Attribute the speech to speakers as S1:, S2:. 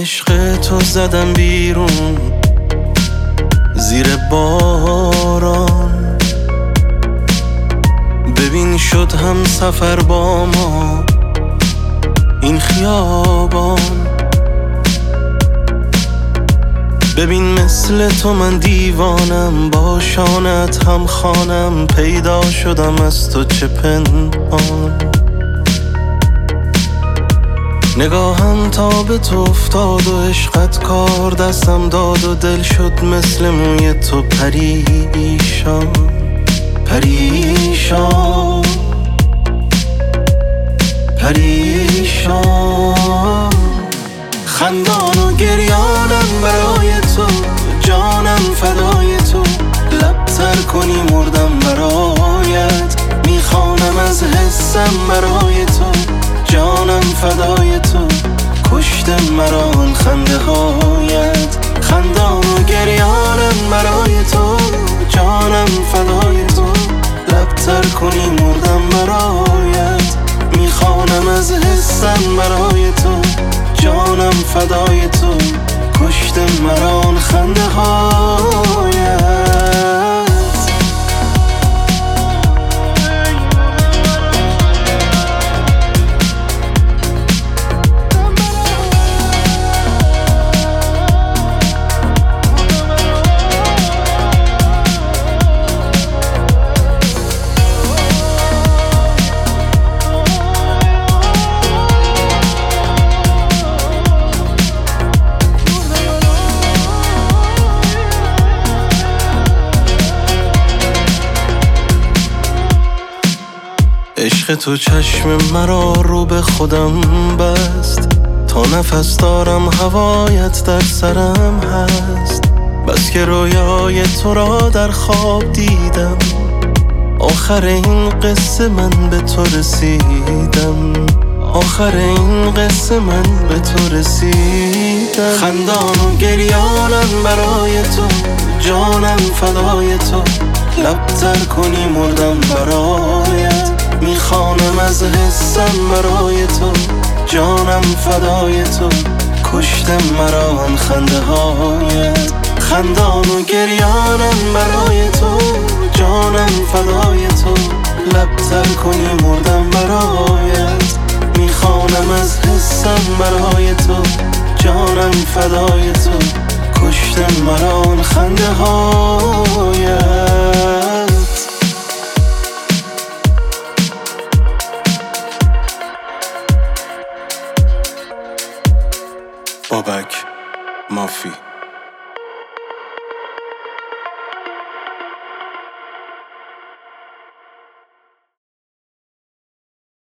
S1: عشق تو زدم بیرون زیر باران، ببین شد هم سفر با ما این خیابان. ببین مثل تو من دیوانم، با شانت هم خانم، پیدا شدم از تو چه پنهان. نگاهم تا به تو افتاد و عشقت کار دستم داد و دل شد مثل موی تو پریشان پریشان پریشان. خندان و گریانم برای تو، جانم فدای تو، لب تر کنی مردم برایت، میخوانم از حسم برای تو، جانم فدای تو، کشته مرا آن خنده هایت. خندان و گریانم برای تو، جانم فدای تو، لب تر کنی مردم برایت، میخوانم از حسم برای تو، جانم فدای تو، کشته مرا آن خنده هایت. عشق تو چشم مرا رو به خودم بست، تا نفس دارم هوایت در سرم هست. بس که رویای تو را در خواب دیدم، آخر این قصه من به تو رسیدم، آخر این قصه من به تو رسیدم. خندان و گریانم برای تو، جانم فدای تو، لب تر کنی مردم برایت، میخوانم از حسم برای تو، جانم فدای تو، کشته مرا آن خنده هایت. خندان و گریانم برای تو، جانم فدای تو، لب تر کنی مردم برایت، میخوانم از حسم برای تو، جانم فدای تو، کشته مرا آن خنده هایت. بابک مافی.